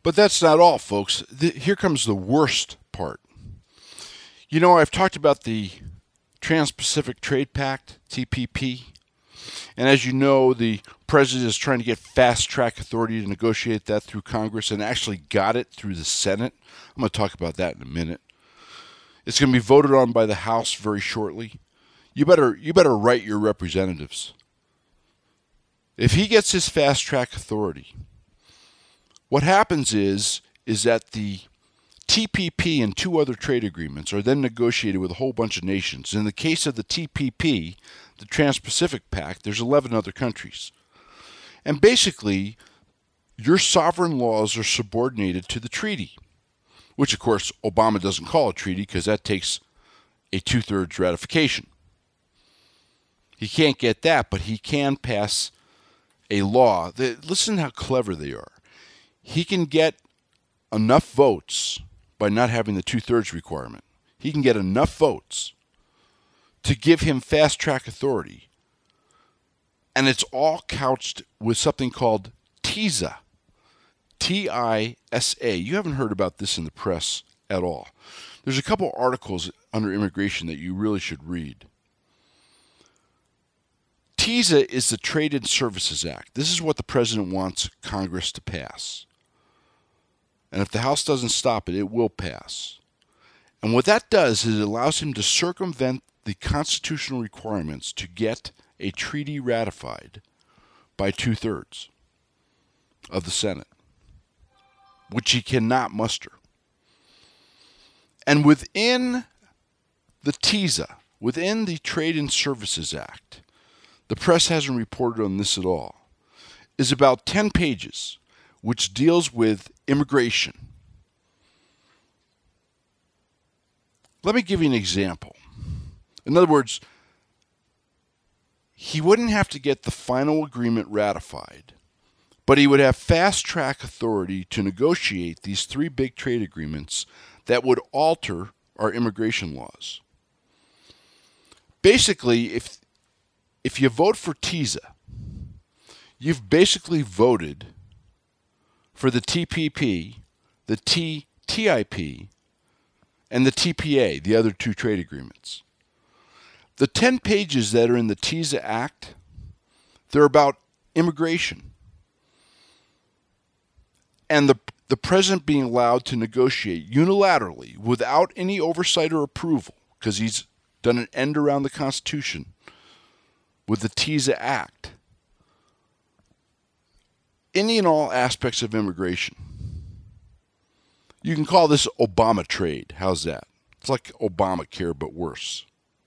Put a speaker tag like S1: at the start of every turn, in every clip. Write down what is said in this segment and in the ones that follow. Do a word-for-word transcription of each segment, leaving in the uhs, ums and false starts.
S1: But that's not all, folks. The, here comes the worst part. You know, I've talked about the Trans-Pacific Trade Pact, T P P. And as you know, the president is trying to get fast-track authority to negotiate that through Congress and actually got it through the Senate. I'm going to talk about that in a minute. It's going to be voted on by the House very shortly. You better you better write your representatives. If he gets his fast-track authority, what happens is is that the T P P and two other trade agreements are then negotiated with a whole bunch of nations. In the case of the T P P, the Trans-Pacific Pact, there's eleven other countries. And basically, your sovereign laws are subordinated to the treaty, which, of course, Obama doesn't call a treaty because that takes a two-thirds ratification. He can't get that, but he can pass a law. That, listen how clever they are. He can get enough votes by not having the two-thirds requirement. He can get enough votes to give him fast-track authority. And it's all couched with something called TISA. T I S A. You haven't heard about this in the press at all. There's a couple articles under immigration that you really should read. TISA is the Trade and Services Act. This is what the president wants Congress to pass. And if the House doesn't stop it, it will pass. And what that does is it allows him to circumvent the constitutional requirements to get a treaty ratified by two-thirds of the Senate, which he cannot muster. And within the TISA, within the Trade and Services Act, the press hasn't reported on this at all, is about ten pages, which deals with immigration. Let me give you an example. In other words, he wouldn't have to get the final agreement ratified, but he would have fast-track authority to negotiate these three big trade agreements that would alter our immigration laws. Basically, if if you vote for TISA, you've basically voted for the T P P, the T T I P, and the T P A, the other two trade agreements. The ten pages that are in the TISA Act, they're about immigration. And the, the president being allowed to negotiate unilaterally without any oversight or approval, because he's done an end around the Constitution with the TISA Act, any and all aspects of immigration. You can call this Obama trade. How's that? It's like Obamacare, but worse.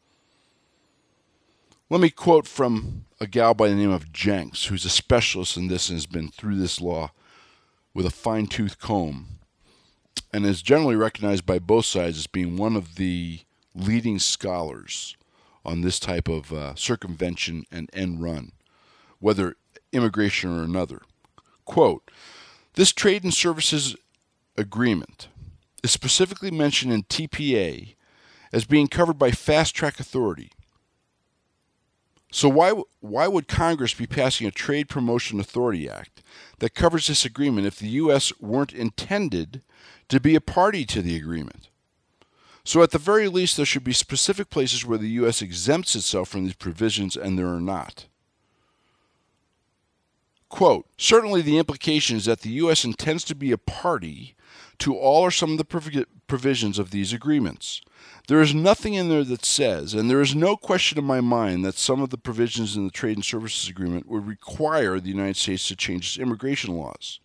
S1: Let me quote from a gal by the name of Jenks, who's a specialist in this and has been through this law with a fine-tooth comb, and is generally recognized by both sides as being one of the leading scholars on this type of uh, circumvention and end run, whether immigration or another. Quote, this trade and services agreement is specifically mentioned in T P A as being covered by fast-track authority. So why why would Congress be passing a Trade Promotion Authority Act that covers this agreement if the U S weren't intended to be a party to the agreement? So at the very least, there should be specific places where the U S exempts itself from these provisions, and there are not. Quote, certainly the implication is that the U S intends to be a party to all or some of the provisions of these agreements. There is nothing in there that says, and there is no question in my mind, that some of the provisions in the Trade and Services Agreement would require the United States to change its immigration laws.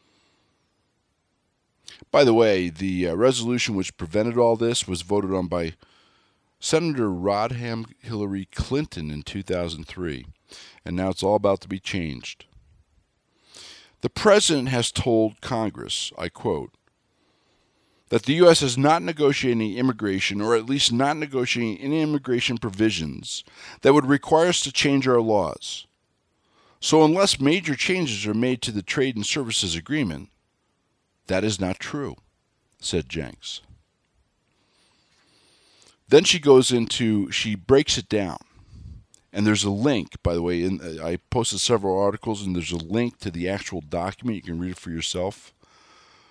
S1: By the way, the uh, resolution which prevented all this was voted on by Senator Rodham Hillary Clinton in two thousand three, and now it's all about to be changed. The President has told Congress, I quote, that the U S is not negotiating immigration, or at least not negotiating any immigration provisions that would require us to change our laws. So unless major changes are made to the Trade and Services Agreement, that is not true, said Jenks. Then she goes into, she breaks it down. And there's a link, by the way, in, I posted several articles, and there's a link to the actual document. You can read it for yourself.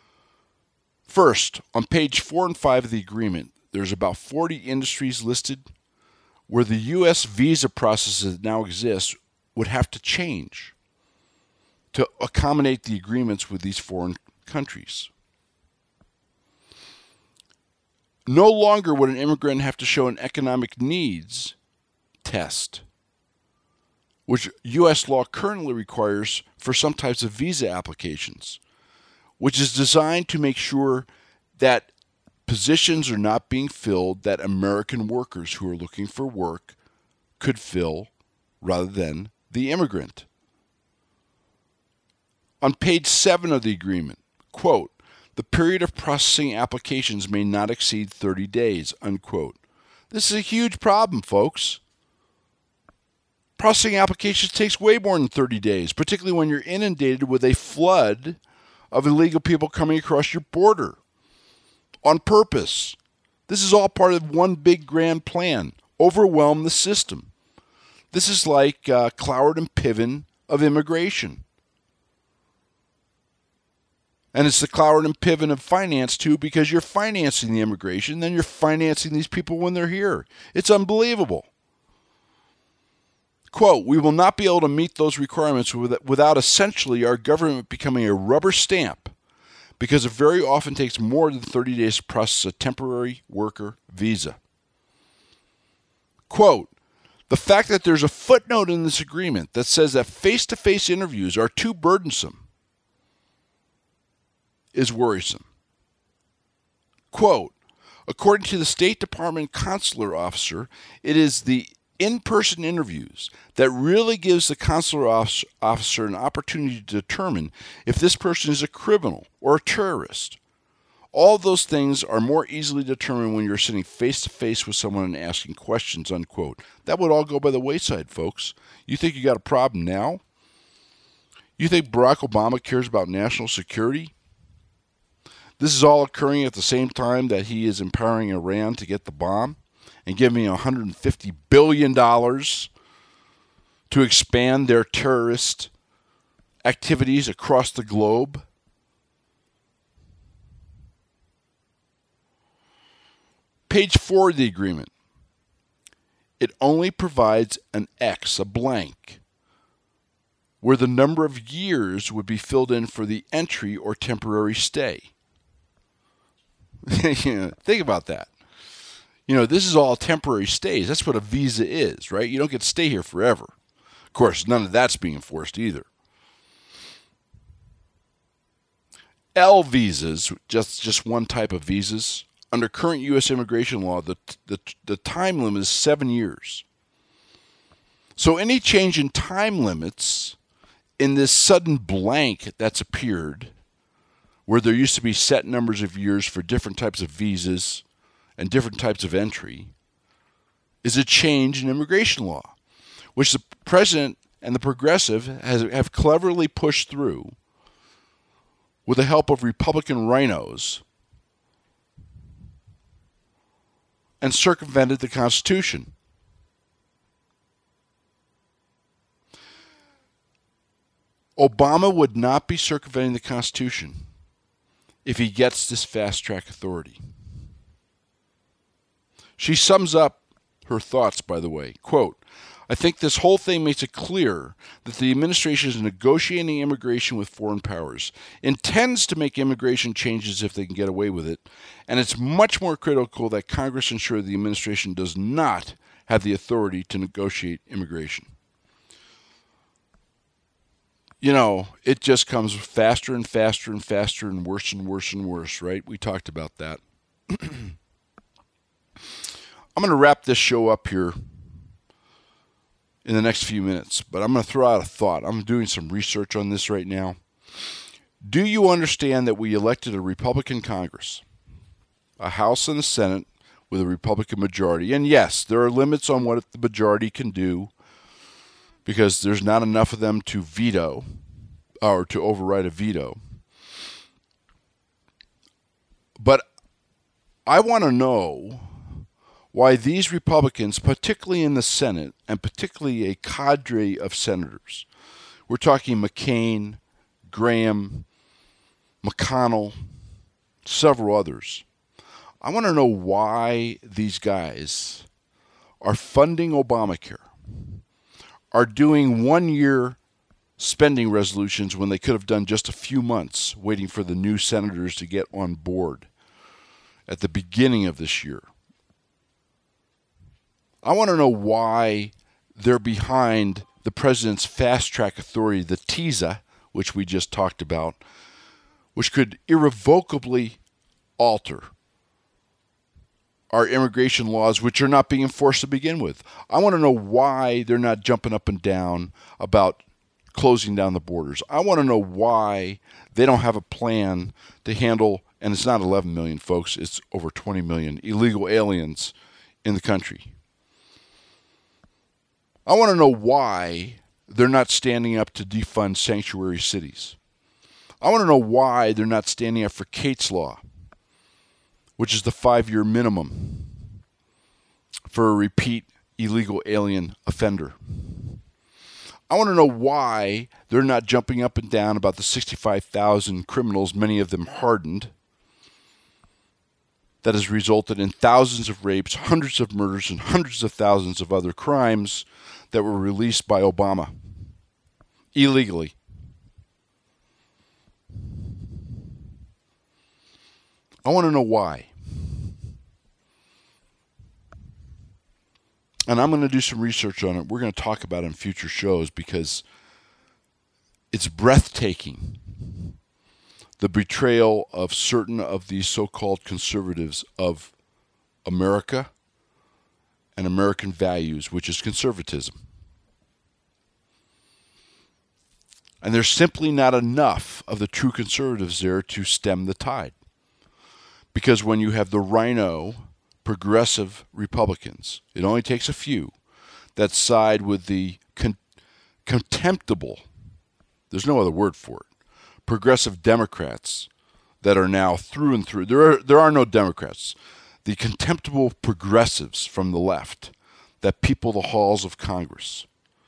S1: First, on page four and five of the agreement, there's about forty industries listed where the U S visa process that now exists would have to change to accommodate the agreements with these foreign countries. No longer would an immigrant have to show an economic needs test, which U S law currently requires for some types of visa applications, which is designed to make sure that positions are not being filled that American workers who are looking for work could fill rather than the immigrant. On page seven of the agreement, quote, the period of processing applications may not exceed thirty days, unquote. This is a huge problem, folks. Processing applications takes way more than thirty days, particularly when you're inundated with a flood of illegal people coming across your border on purpose. This is all part of one big grand plan. Overwhelm the system. This is like uh, Cloward and Piven of immigration. And it's the Cloward and Piven of finance, too, because you're financing the immigration, then you're financing these people when they're here. It's unbelievable. Quote, we will not be able to meet those requirements without essentially our government becoming a rubber stamp, because it very often takes more than thirty days to process a temporary worker visa. Quote, the fact that there's a footnote in this agreement that says that face-to-face interviews are too burdensome is worrisome. Quote, according to the State Department consular officer, it is the in-person interviews that really gives the consular officer an opportunity to determine if this person is a criminal or a terrorist. All those things are more easily determined when you're sitting face-to-face with someone and asking questions, unquote. That would all go by the wayside, folks. You think you got a problem now? You think Barack Obama cares about national security? This is all occurring at the same time that he is empowering Iran to get the bomb and giving one hundred fifty billion dollars to expand their terrorist activities across the globe. Page four of the agreement. It only provides an X, a blank, where the number of years would be filled in for the entry or temporary stay. Think about that. You know, this is all temporary stays. That's what a visa is, right? You don't get to stay here forever. Of course, none of that's being enforced either. L visas, just, just one type of visas. Under current U S immigration law, the, the, the time limit is seven years. So any change in time limits in this sudden blank that's appeared, where there used to be set numbers of years for different types of visas and different types of entry, is a change in immigration law, which the president and the progressive has, have cleverly pushed through with the help of Republican rhinos and circumvented the Constitution. Obama would not be circumventing the Constitution if he gets this fast-track authority. She sums up her thoughts, by the way. Quote, I think this whole thing makes it clear that the administration is negotiating immigration with foreign powers, intends to make immigration changes if they can get away with it, and it's much more critical that Congress ensure the administration does not have the authority to negotiate immigration. You know, it just comes faster and faster and faster and worse and worse and worse, right? We talked about that. I'm going to wrap this show up here in the next few minutes, but I'm going to throw out a thought. I'm doing some research on this right now. Do you understand that we elected a Republican Congress, a House and a Senate with a Republican majority? And yes, there are limits on what the majority can do because there's not enough of them to veto or to override a veto. But I want to know why these Republicans, particularly in the Senate, and particularly a cadre of senators, we're talking McCain, Graham, McConnell, several others. I want to know why these guys are funding Obamacare, are doing one-year spending resolutions when they could have done just a few months, waiting for the new senators to get on board at the beginning of this year. I want to know why they're behind the president's fast-track authority, the TISA, which we just talked about, which could irrevocably alter our immigration laws, which are not being enforced to begin with. I want to know why they're not jumping up and down about closing down the borders. I want to know why they don't have a plan to handle, and it's not eleven million, folks, it's over twenty million illegal aliens in the country. I want to know why they're not standing up to defund sanctuary cities. I want to know why they're not standing up for Kate's Law, which is the five-year minimum for a repeat illegal alien offender. I want to know why they're not jumping up and down about the sixty-five thousand criminals, many of them hardened, that has resulted in thousands of rapes, hundreds of murders, and hundreds of thousands of other crimes that were released by Obama illegally. I want to know why. And I'm going to do some research on it. We're going to talk about it in future shows because it's breathtaking, the betrayal of certain of these so-called conservatives of America and American values, which is conservatism. And there's simply not enough of the true conservatives there to stem the tide. Because when you have the rhino progressive Republicans, it only takes a few that side with the con- contemptible, there's no other word for it, progressive Democrats that are now through and through. There are, there are no Democrats. The contemptible progressives from the left that people the halls of Congress.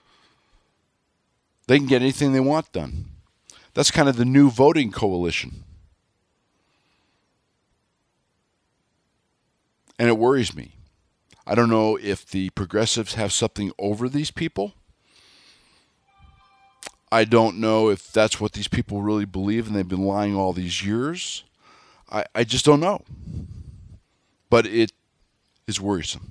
S1: They can get anything they want done. That's kind of the new voting coalition. And it worries me. I don't know if the progressives have something over these people. I don't know if that's what these people really believe and they've been lying all these years. I, I just don't know. But it is worrisome.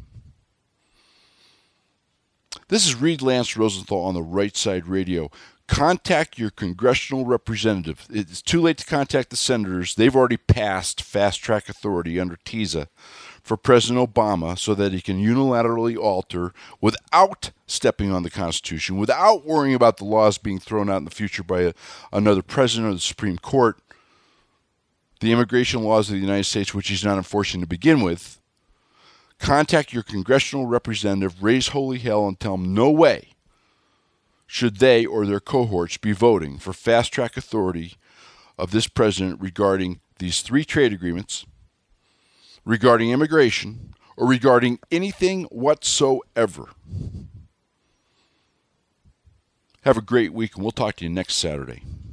S1: This is Reed Lance Rosenthal on the Right Side Radio. Contact your congressional representative. It's too late to contact the senators. They've already passed fast-track authority under TISA for President Obama so that he can unilaterally alter without stepping on the Constitution, without worrying about the laws being thrown out in the future by a, another president or the Supreme Court, the immigration laws of the United States, which he's not enforcing to begin with. Contact your congressional representative, raise holy hell, and tell them no way should they or their cohorts be voting for fast-track authority of this president regarding these three trade agreements, regarding immigration, or regarding anything whatsoever. Have a great week, and we'll talk to you next Saturday.